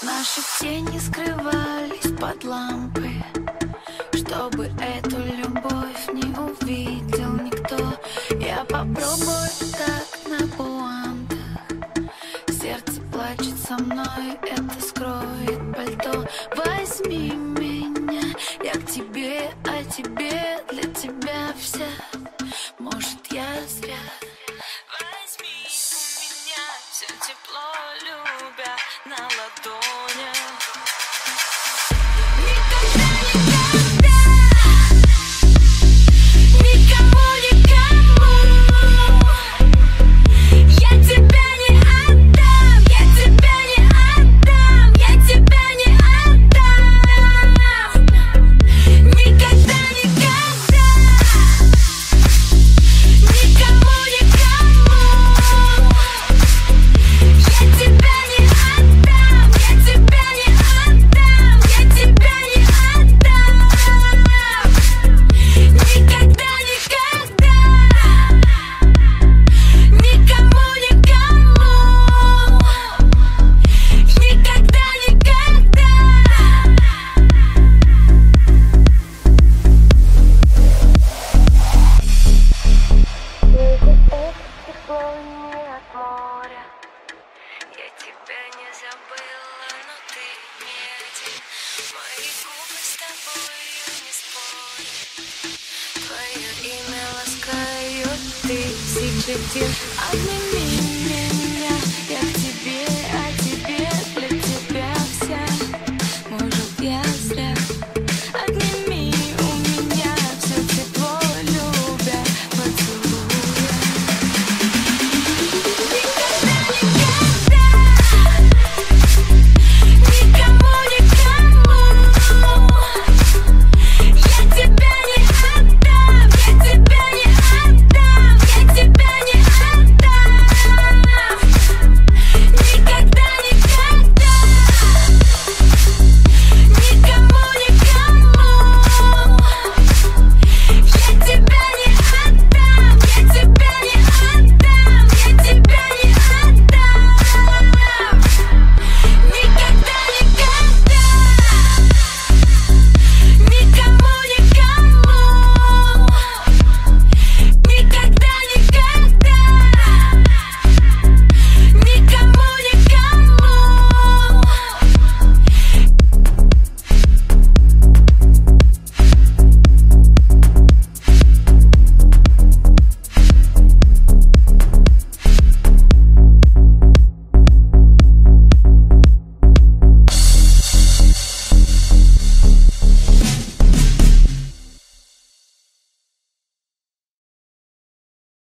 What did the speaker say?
Наши тени скрывались под лампой, чтобы эту любовь не увидел никто. Я попробую так на пуантах. Сердце плачет со мной, это скроет пальто. Возьми меня, я к тебе, а тебе, для тебя вся. Может, я зря. Возьми меня, все тепло любя на ладонях. Никогда, никогда, никому, никому я тебя не отдам, я тебя не отдам, я тебя не отдам. Никогда, никогда, никому, никому я тебя не отдам, я тебя не отдам, я тебя не отдам. Никогда, никогда, никому, никому, никогда, никогда. Тепло не от моря. Я тебя не забыла, но ты не один. Мои губы с тобою не спорят. Твое имя ласкают тысячи дней. Обними меня.